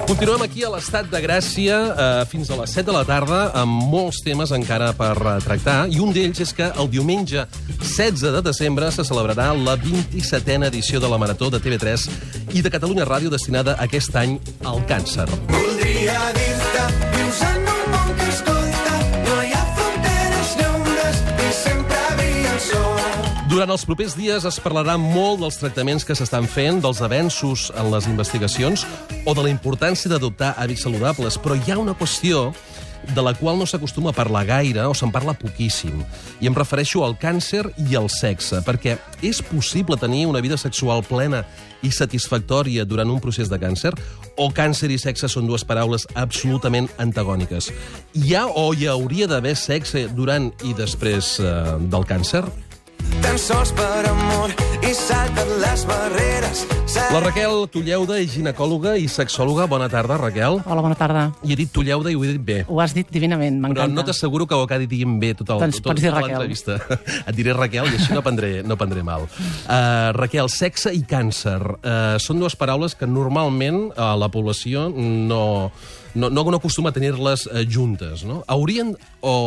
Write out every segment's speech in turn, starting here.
Continuem aquí a l'Estat de Gràcia fins a les 7 de la tarda amb molts temes encara per tractar i un d'ells és que el diumenge 16 de desembre se celebrarà la 27a edició de la Marató de TV3 i de Catalunya Ràdio destinada aquest any al càncer. Voldria dir-te, vius en un món que escolta, no hi ha fronteres ni ombres i sempre brilla el sol. Durant els propers dies es parlarà molt dels tractaments que s'estan fent, dels avenços en les investigacions o de la importància d'adoptar hàbits saludables, però hi ha una qüestió de la qual no s'acostuma a parlar gaire o se'n parla poquíssim. I em refereixo al càncer i al sexe, perquè és possible tenir una vida sexual plena i satisfactòria durant un procés de càncer? O càncer i sexe són dues paraules absolutament antagòniques? Hi ha o hi hauria d'haver sexe durant i després del càncer? Tan sols per amor i salten les barreres. La Raquel Tulleuda és ginecòloga i sexòloga. Bona tarda, Raquel. Hola, bona tarda. I he dit Tulleuda i ho he dit bé. Ho has dit divinament, m'encanta. Però no t'asseguro que ho acabi dient bé tota Doncs pots dir Raquel. l'entrevista. Et diré Raquel i així no prendré mal. Raquel, sexe i càncer són dues paraules que normalment la població no acostuma a tenir-les juntes, no? Haurien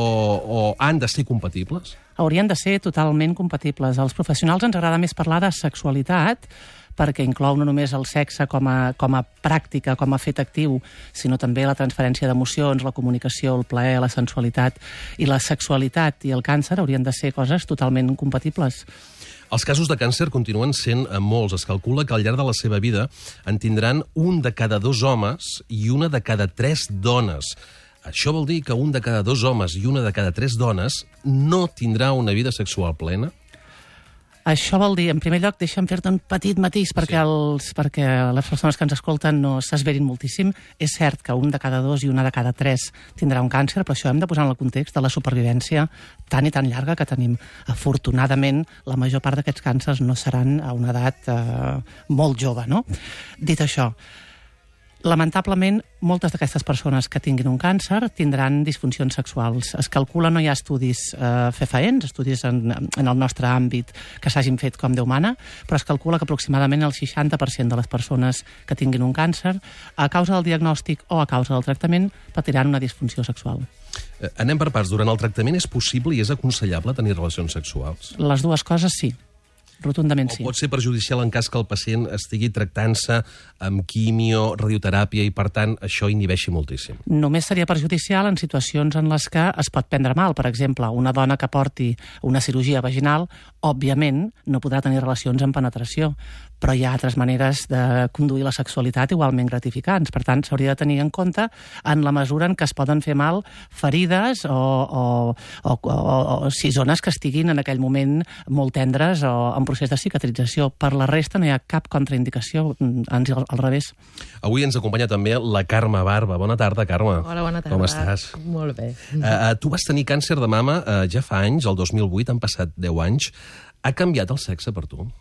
o han de ser compatibles? Haurien de ser totalment compatibles. Als professionals ens agrada més parlar de sexualitat, perquè inclou no només el sexe com a pràctica, com a fet actiu, sinó també la transferència d'emocions, la comunicació, el plaer, la sensualitat. I la sexualitat i el càncer haurien de ser coses totalment compatibles. Els casos de càncer continuen sent molts. Es calcula que al llarg de la seva vida en tindran un de cada 2 homes i una de cada 3 dones. Això vol dir que un de cada 2 homes i una de cada 3 dones no tindrà una vida sexual plena? Això vol dir, en primer lloc, deixa'm fer-te un petit matís perquè les persones que ens escolten no s'esverin moltíssim. És cert que un de cada 2 i una de cada 3 tindrà un càncer, però això hem de posar en el context de la supervivència tan i tan llarga que tenim. Afortunadament, la major part d'aquests càncers no seran a una edat molt jove, no? Dit això, lamentablement, moltes d'aquestes persones que tinguin un càncer tindran disfuncions sexuals. Es calcula, no hi ha estudis fefaents, estudis en el nostre àmbit que s'hagin fet com Déu mana, però es calcula que aproximadament el 60% de les persones que tinguin un càncer, a causa del diagnòstic o a causa del tractament, patiran una disfunció sexual. Anem per parts. Durant el tractament és possible i és aconsellable tenir relacions sexuals? Les dues coses sí. Rotundament sí. O pot ser perjudicial en cas que el pacient estigui tractant-se amb quimio, radioteràpia i, per tant, això inhibeixi moltíssim? Només seria perjudicial en situacions en les que es pot prendre mal. Per exemple, una dona que porti una cirurgia vaginal, òbviament, no podrà tenir relacions amb penetració, però hi ha altres maneres de conduir la sexualitat igualment gratificants. Per tant, s'hauria de tenir en compte en la mesura en què es poden fer mal ferides o si zones que estiguin en aquell moment molt tendres o en procés de cicatrització. Per la resta no hi ha cap contraindicació, al revés. Avui ens acompanya també la Carme Barba. Bona tarda, Carme. Hola, bona tarda. Com estàs? Molt bé. Tu vas tenir càncer de mama ja fa anys, el 2008, han passat 10 anys. Ha canviat el sexe per tu?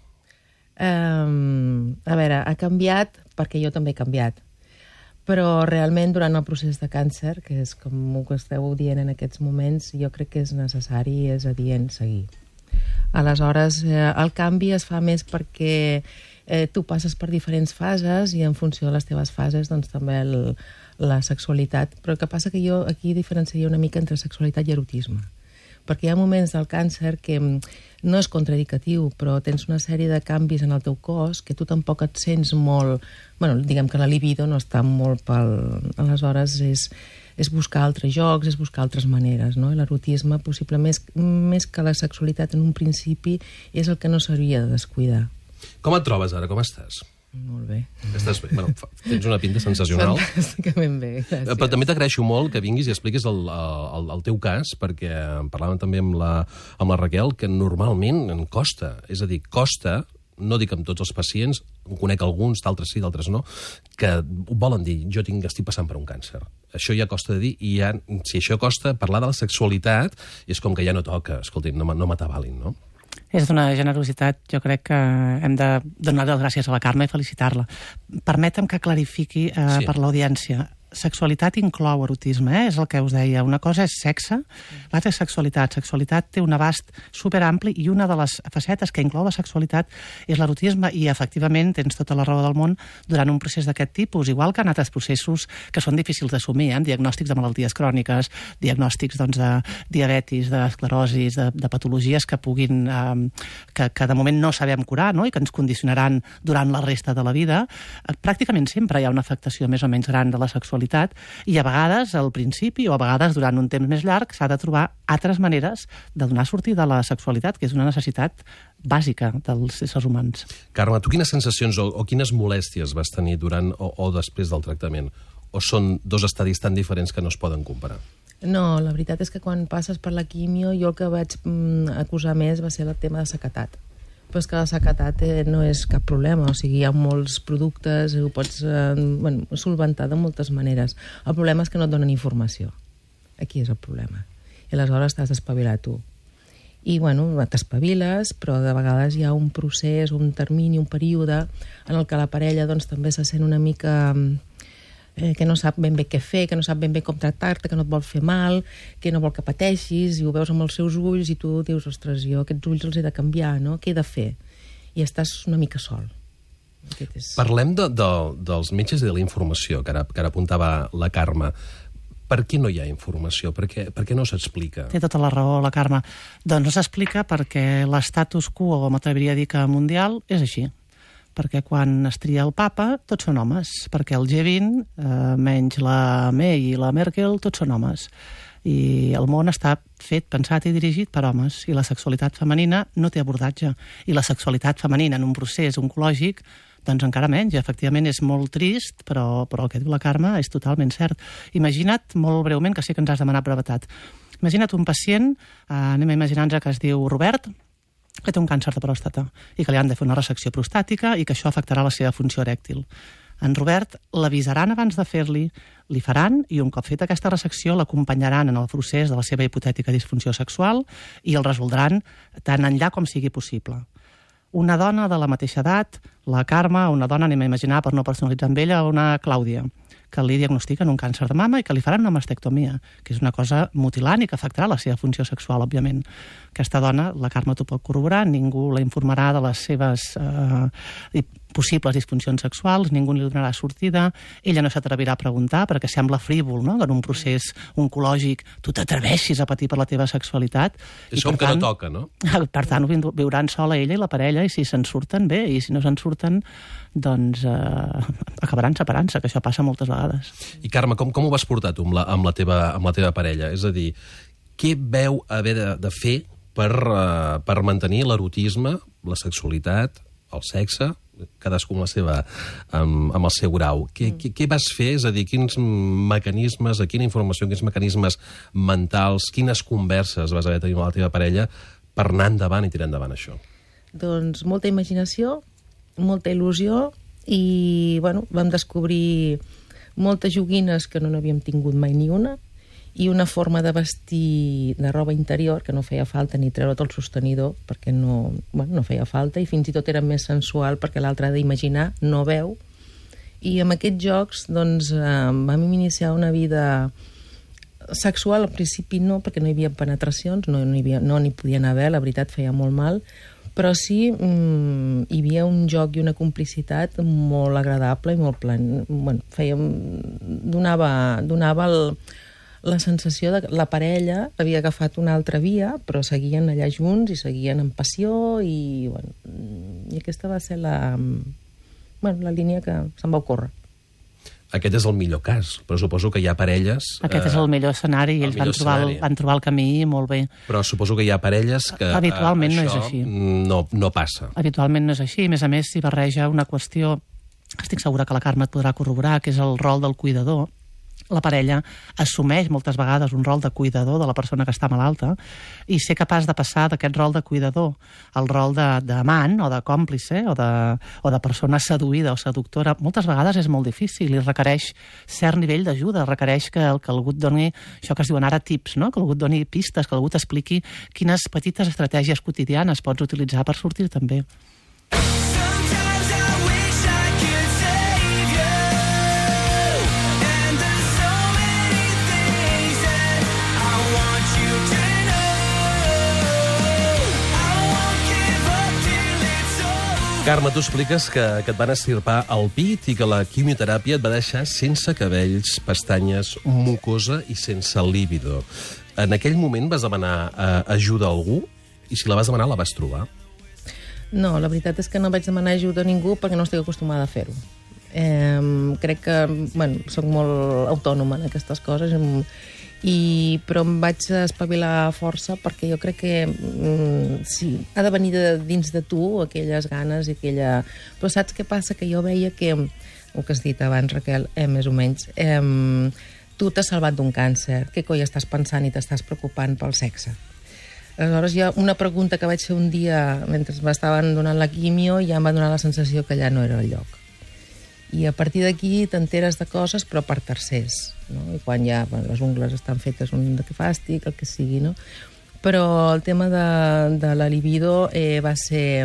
A veure, ha canviat perquè jo també he canviat. Però realment durant el procés de càncer, que és com ho esteu dient en aquests moments, jo crec que és necessari i és adient seguir. Aleshores, el canvi es fa més perquè tu passes per diferents fases i en funció de les teves fases doncs també la sexualitat. Però el que passa que jo aquí diferenciaria una mica entre sexualitat i erotisme. Perquè hi ha moments del càncer que no és contraindicatiu, però tens una sèrie de canvis en el teu cos que tu tampoc et sents molt... Bueno, diguem que la libido no està molt pel... Aleshores és buscar altres jocs, és buscar altres maneres, no? L'erotisme, possiblement, més que la sexualitat en un principi, és el que no s'hauria de descuidar. Com et trobes ara? Com estàs? Molt bé. Estàs bé? Bueno, tens una pinta sensacional. Fantàsticament bé, gràcies. Però també t'agraeixo molt que vinguis i expliquis el teu cas, perquè parlàvem també amb la Raquel, que normalment en costa. És a dir, costa, no dic amb tots els pacients, en conec alguns, d'altres sí, d'altres no, que volen dir, jo estic passant per un càncer. Això ja costa de dir, i ja, si això costa, parlar de la sexualitat és com que ja no toca, escolti, no m'atabalin, no? És d'una generositat, jo crec que hem de donar les gràcies a la Carme i felicitar-la. Permetem que clarifiqui per l'audiència. sexualitat inclou erotisme, és el que us deia. Una cosa és sexe, l'altra és sexualitat. Sexualitat té un abast superampli i una de les facetes que inclou la sexualitat és l'erotisme i, efectivament, tens tota la raó del món durant un procés d'aquest tipus, igual que en altres processos que són difícils d'assumir, diagnòstics de malalties cròniques, diagnòstics de diabetis, d'esclerosis, de patologies que puguin, que de moment no sabem curar, no? I que ens condicionaran durant la resta de la vida. Pràcticament sempre hi ha una afectació més o menys gran de la sexualitat i a vegades al principi o a vegades durant un temps més llarg s'ha de trobar altres maneres de donar sortida a la sexualitat, que és una necessitat bàsica dels éssers humans. Carme, tu quines sensacions o quines molèsties vas tenir durant o després del tractament? O són dos estadis tan diferents que no es poden comparar? No, la veritat és que quan passes per la quimio jo el que vaig acusar més va ser el tema de sequetat. Però és que la sequetat no és cap problema, o sigui, hi ha molts productes, ho pots solventar de moltes maneres. El problema és que no et donen informació. Aquí és el problema. I aleshores t'has d'espavilar tu. I, t'espaviles, però de vegades hi ha un procés, un termini, un període en el que la parella també se sent una mica que no sap ben bé què fer, que no sap ben bé com tractar-te, que no et vol fer mal, que no vol que pateixis, i ho veus amb els seus ulls i tu dius, ostres, jo aquests ulls els he de canviar, no? Què he de fer? I estàs una mica sol. Parlem dels metges i de la informació, que ara apuntava la Carme. Per què no hi ha informació? Per què no s'explica? Té tota la raó, la Carme. Doncs no s'explica perquè l'estatus quo, m'atreviria a dir que mundial, és així. Perquè quan es tria el papa, tots són homes. Perquè el G20, menys la May i la Merkel, tots són homes. I el món està fet, pensat i dirigit per homes. I la sexualitat femenina no té abordatge. I la sexualitat femenina en un procés oncològic, doncs encara menys. Efectivament, és molt trist, però el que diu la Carme és totalment cert. Imagina't, molt breument, que sé que ens has demanat brevetat. Imagina't un pacient, anem a imaginar-nos que es diu Robert, que té un càncer de pròstata i que li han de fer una resecció prostàtica i que això afectarà la seva funció erèctil. En Robert l'avisaran abans de fer-li, li faran i un cop feta aquesta resecció l'acompanyaran en el procés de la seva hipotètica disfunció sexual i el resoldran tan enllà com sigui possible. Una dona de la mateixa edat, la Carme, una dona, anem a imaginar per no personalitzar amb ella, una Clàudia, que li diagnostiquen un càncer de mama i que li faran una mastectomia, que és una cosa mutilant i que afectarà la seva funció sexual, òbviament. Aquesta dona, la Carme t'ho pot corroborar, ningú la informarà de les seves possibles disfuncions sexuals, ningú li donarà sortida, ella no s'atrevirà a preguntar perquè sembla frívol, no?, que en un procés oncològic tu t'atreveixis a patir per la teva sexualitat. És com que no toca, no? Per tant, ho viuran sola ella i la parella, i si se'n surten, bé, i si no se'n surten, doncs acabaran separant-se, que això passa moltes vegades. I Carme, com ho vas portar tu amb la teva parella? És a dir, què veu haver de fer per mantenir l'erotisme, la sexualitat, el sexe, cadascú amb el seu grau? Què vas fer? És a dir, quins mecanismes, quina informació, quins mecanismes mentals, quines converses vas haver de tenir amb la teva parella per anar endavant i tirar endavant això? Doncs molta imaginació, molta il·lusió i, vam descobrir moltes joguines que no n'havíem tingut mai ni una i una forma de vestir de roba interior que no feia falta ni treure't el sostenidor perquè no feia falta i fins i tot era més sensual perquè l'altre ha d'imaginar, no veu. I amb aquests jocs vam iniciar una vida sexual. Al principi no, perquè no hi havia penetracions, no n'hi podien haver, la veritat feia molt mal, però sí hi havia un joc i una complicitat molt agradable i molt donava la sensació de que la parella havia agafat una altra via, però seguien allà junts i seguien amb passió i aquesta va ser la línia que se'm va ocórrer. Aquest és el millor cas, però suposo que hi ha parelles... Aquest és el millor escenari i ells van trobar el camí molt bé. Però suposo que hi ha parelles que habitualment això no és així. No passa. Habitualment no és així. A més, s'hi barreja una qüestió que estic segura que la Carme et podrà corroborar, que és el rol del cuidador. La parella assumeix moltes vegades un rol de cuidador de la persona que està malalta i ser capaç de passar d'aquest rol de cuidador al rol d'amant o de còmplice o de persona seduïda o seductora, moltes vegades és molt difícil i requereix cert nivell d'ajuda, requereix que algú et doni, això que es diuen ara tips, no? Que algú et doni pistes, que algú t'expliqui quines petites estratègies quotidianes pots utilitzar per sortir també. Sometimes I wish I could save you, and the Carme, tu expliques que et van estirpar el pit i que la quimioteràpia et va deixar sense cabells, pestanyes, mucosa i sense líbido. En aquell moment vas demanar ajuda a algú? I si la vas demanar, la vas trobar? No, la veritat és que no vaig demanar ajuda a ningú perquè no estic acostumada a fer-ho. Crec que, bueno, soc molt autònoma en aquestes coses, però em vaig espavilar força perquè jo crec que sí, ha de venir dins de tu aquelles ganes i aquella... Però saps què passa? Que jo veia que, el que has dit abans, Raquel, més o menys, tu t'has salvat d'un càncer, què coi estàs pensant i t'estàs preocupant pel sexe? Aleshores, hi ha una pregunta que vaig fer un dia mentre m'estaven donant la quimio i ja em va donar la sensació que allà no era el lloc. I a partir d'aquí t'enteres de coses, però per tercers, no? I quan ja les ungles estan fetes un de fàstic, el que sigui, no? Però el tema de la libido va ser...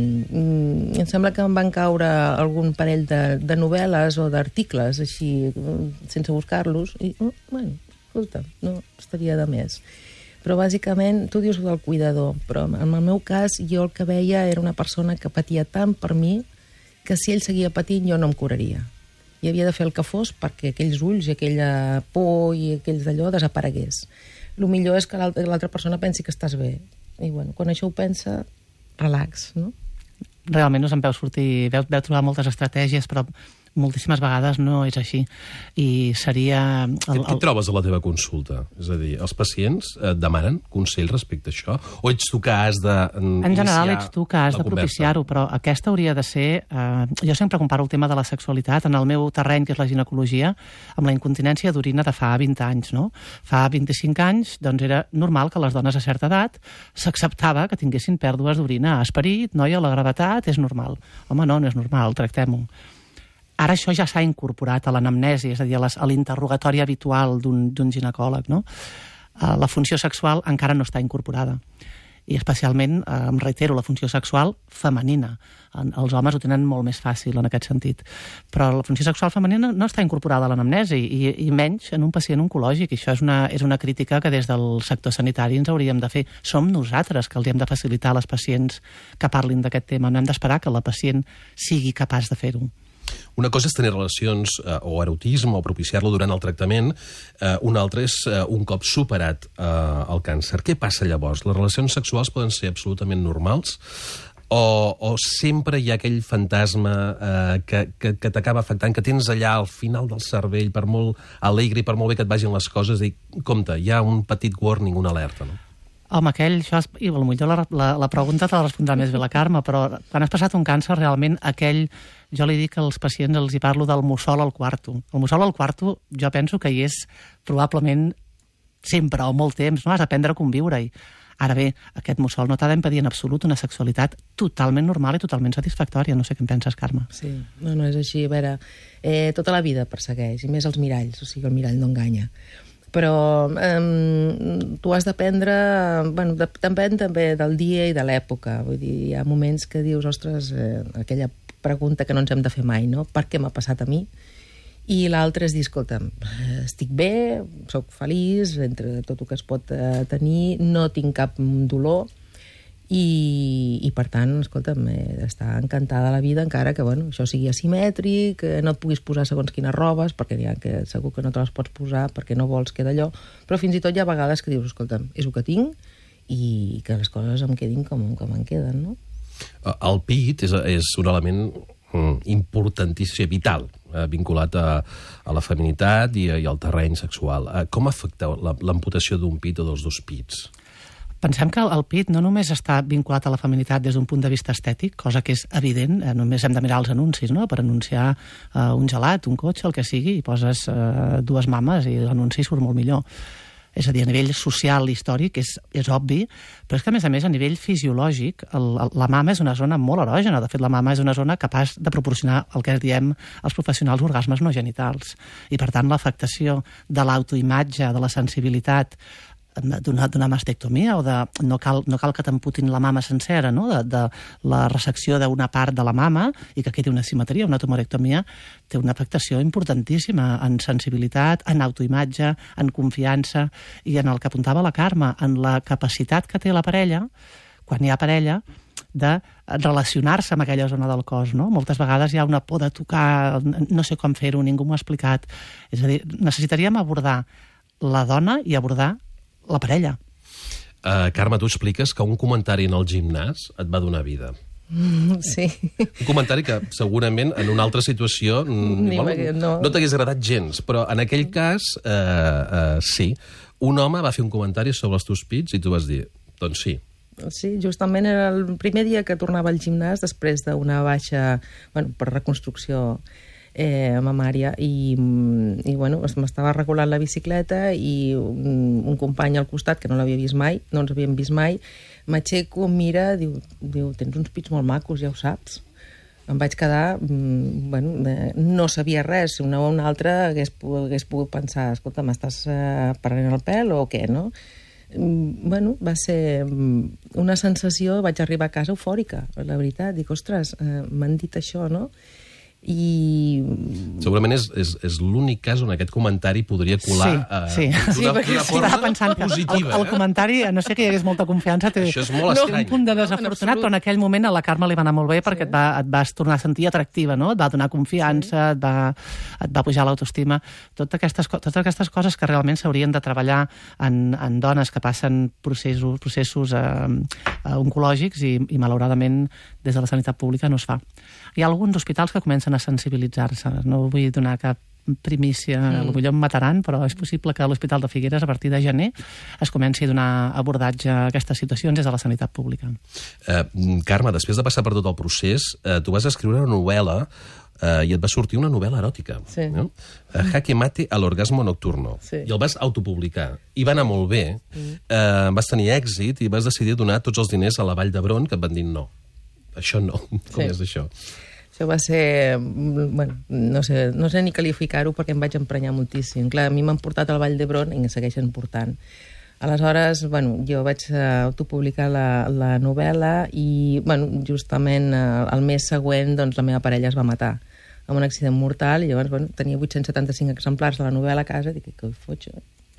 em sembla que em van caure algun parell de novel·les o d'articles, així, sense buscar-los, i, bueno, escolta, no estaria de més. Però bàsicament, tu dius del cuidador, però en el meu cas jo el que veia era una persona que patia tant per mi que si ell seguia patint jo no em curaria. I havia de fer el que fos perquè aquells ulls i aquella por i aquells d'allò desaparegués. El millor és que l'altra persona pensi que estàs bé. I bueno, quan això ho pensa, relax, no? Realment us en veu sortir, veu trobar moltes estratègies, però moltíssimes vegades no és així. I seria... Què trobes a la teva consulta? És a dir, els pacients et demanen consell respecte a això? O ets tu que has de En general ets tu que has de propiciar-ho, però aquesta hauria de ser... jo sempre comparo el tema de la sexualitat en el meu terreny, que és la ginecologia, amb la incontinència d'orina de fa 20 anys, no? Fa 25 anys, doncs era normal que les dones a certa edat s'acceptava que tinguessin pèrdues d'orina. Esperit, noia, la gravetat, és normal. Home, no és normal, tractem-ho. Ara això ja s'ha incorporat a l'anamnesi, és a dir, a l'interrogatori habitual d'un ginecòleg, no? La funció sexual encara no està incorporada. I especialment, em reitero, la funció sexual femenina. Els homes ho tenen molt més fàcil en aquest sentit. Però la funció sexual femenina no està incorporada a l'anamnesi, i menys en un pacient oncològic. I això és una crítica que des del sector sanitari ens hauríem de fer. Som nosaltres que els hem de facilitar a les pacients que parlin d'aquest tema. No hem d'esperar que la pacient sigui capaç de fer-ho. Una cosa és tenir relacions o erotisme o propiciar-lo durant el tractament, una altra és un cop superat el càncer. Què passa llavors? Les relacions sexuals poden ser absolutament normals o sempre hi ha aquell fantasma que t'acaba afectant, que tens allà al final del cervell, per molt alegre i per molt bé que et vagin les coses, i compte, hi ha un petit warning, una alerta, no? Home, i potser la pregunta te la respondrà més bé la Carme, però quan has passat un càncer, realment jo li dic als pacients, els hi parlo del mussol al quarto. El mussol al quarto jo penso que hi és probablement sempre o molt temps, no? Has d'aprendre a conviure-hi. Ara bé, aquest mussol no t'ha d'impedir en absolut una sexualitat totalment normal i totalment satisfactòria. No sé què en penses, Carme. Sí, no és així. A veure, tota la vida persegueix, i més els miralls, o sigui, el mirall no enganya. Però tu has d'aprendre... Bueno, depèn també del dia i de l'època. Vull dir, hi ha moments que dius, ostres, aquella pregunta que no ens hem de fer mai, no? Per què m'ha passat a mi? I l'altre és dir, escolta'm, estic bé, sóc feliç, entre tot el que es pot tenir, no tinc cap dolor, i per tant, escolta'm, està encantada la vida, encara que bueno, això sigui asimètric, que no et puguis posar segons quines robes, perquè n'hi ha que segur que no te les pots posar perquè no vols que d'allò, però fins i tot hi ha vegades que dius, escolta'm, és el que tinc i que les coses em quedin com em queden, no? El pit és un element importantíssim, vital, vinculat a la feminitat i al terreny sexual. Com afecta l'amputació d'un pit o dels dos pits? Pensem que el pit no només està vinculat a la feminitat des d'un punt de vista estètic, cosa que és evident, només hem de mirar els anuncis, no? Per anunciar un gelat, un cotxe, el que sigui, i poses dues mames i l'anunci surt molt millor. És a dir, a nivell social, històric, és obvi, però és que, a més, a nivell fisiològic, la mama és una zona molt erògena. De fet, la mama és una zona capaç de proporcionar el que diem als professionals orgasmes no genitals. I, per tant, l'afectació de l'autoimatge, de la sensibilitat, d'una mastectomia o no cal que t'amputin la mama sencera, no? De la resecció d'una part de la mama i que quedi una simetria, una tumorectomia, té una afectació importantíssima en sensibilitat, en autoimatge, en confiança i en el que apuntava la Carme, en la capacitat que té la parella, quan hi ha parella, de relacionar-se amb aquella zona del cos, no? Moltes vegades hi ha una por de tocar, no sé com fer-ho, ningú m'ho ha explicat. És a dir, necessitaríem abordar la dona i abordar la parella. Carme, tu expliques que un comentari en el gimnàs et va donar vida. Sí. Un comentari que segurament en una altra situació no t'hagués agradat gens, però en aquell cas sí. Un home va fer un comentari sobre els teus pits i tu vas dir, doncs sí. Sí, justament era el primer dia que tornava al gimnàs després d'una baixa, per reconstrucció mamària, i m'estava regulant la bicicleta i un company al costat, que no l'havia vist mai, no ens havíem vist mai, m'aixeco, mira, diu, tens uns pits molt macos, ja ho saps. Em vaig quedar, no sabia res, una o una altra hagués pogut pensar, escolta, m'estàs prenent el pèl o què, no? Va ser una sensació, vaig arribar a casa eufòrica, la veritat, dic, ostres, m'han dit això, no? I... Segurament és l'únic cas on aquest comentari podria colar d'una forma pensant positiva. El comentari, no sé que hi hagués molta confiança, té això és molt estrany. Un punt de desafortunat, però en aquell moment a la Carme li va anar molt bé perquè et vas tornar a sentir atractiva, no? Et va donar confiança, et va pujar l'autoestima. Totes aquestes coses que realment s'haurien de treballar en dones que passen processos oncològics i malauradament des de la sanitat pública no es fa. Hi ha alguns hospitals que comencen a sensibilitzar-se. No vull donar cap primícia, potser em mataran, però és possible que a l'Hospital de Figueres, a partir de gener, es comenci a donar abordatge a aquestes situacions des de la sanitat pública. Carme, després de passar per tot el procés, tu vas escriure una novel·la i et va sortir una novel·la eròtica. Sí. No? Jaque mate al orgasmo nocturno. Sí. I el vas autopublicar. I va anar molt bé, vas tenir èxit i vas decidir donar tots els diners a la Vall d'Hebron, que et van dir no. Això no. Com és això? Això va ser... no sé ni qualificar-ho perquè em vaig emprenyar moltíssim. Clar, a mi m'han portat al Vall d'Hebron i em segueixen portant. Aleshores, jo vaig autopublicar la novel·la i, justament el mes següent, doncs, la meva parella es va matar amb un accident mortal i llavors, tenia 875 exemplars de la novel·la a casa i dic, què foig?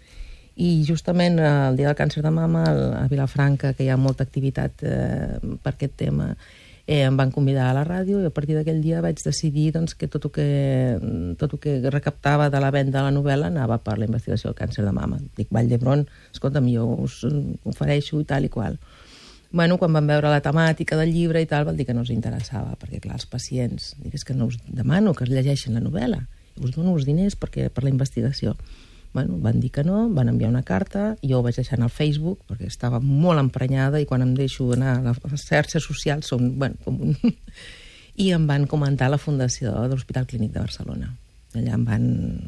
I justament el dia del càncer de mama a Vilafranca, que hi ha molta activitat per aquest tema, em van convidar a la ràdio i a partir d'aquell dia vaig decidir que tot el que recaptava de la venda de la novel·la anava per la investigació del càncer de mama. Dic, Vall d'Hebron, escolta'm, jo us ofereixo i tal i qual. Quan van veure la temàtica del llibre i tal, van dir que no els interessava, perquè clar, els pacients, és que no us demano que es llegeixin la novel·la, us dono uns diners per la investigació. Van dir que no, van enviar una carta, jo ho vaig deixar al Facebook, perquè estava molt emprenyada i quan em deixo anar a les xarxes socials són, i em van comentar la fundació de l'Hospital Clínic de Barcelona. Allà em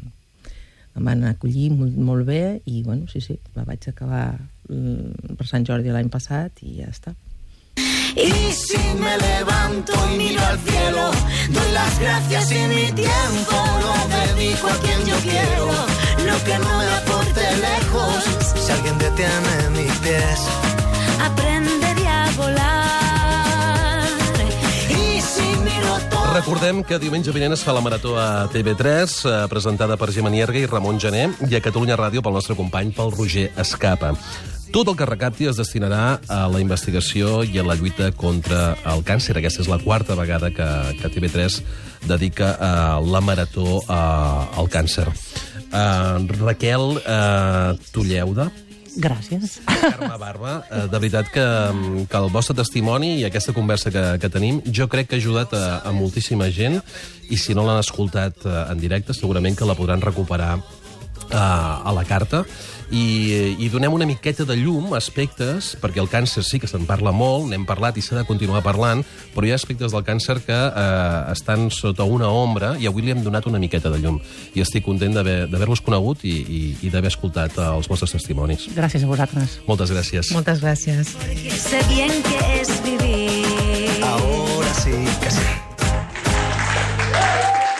van acollir molt bé i, sí, la vaig acabar per Sant Jordi l'any passat i ja està. Y si me levanto y miro al cielo, doy las gracias y mi tiempo lo dedico a quien yo quiero. Lo que no me aporte lejos, si alguien detiene mis pies, aprendería a volar. Y si miro todo... Recordem que diumenge vinent es fa la marató a TV3, presentada per Gemma Nierga i Ramon Gené, i a Catalunya Ràdio pel nostre company, pel Roger Escapa. Tot el que recapti es destinarà a la investigació i a la lluita contra el càncer. Aquesta és la quarta vegada que TV3 dedica la marató al càncer. Raquel Tulleuda. Gràcies. Carme Barba, de veritat que el vostre testimoni i aquesta conversa que tenim, jo crec que ha ajudat a moltíssima gent i si no l'han escoltat en directe, segurament que la podran recuperar a la carta i donem una miqueta de llum a aspectes, perquè el càncer sí que se'n parla molt, n'hem parlat i s'ha de continuar parlant, però hi ha aspectes del càncer que estan sota una ombra i avui li hem donat una miqueta de llum. I estic content d'haver-los conegut i d'haver escoltat els vostres testimonis. Gràcies a vosaltres. Moltes gràcies. Moltes gràcies. Sé bien que es vivir. Ahora sí que sí.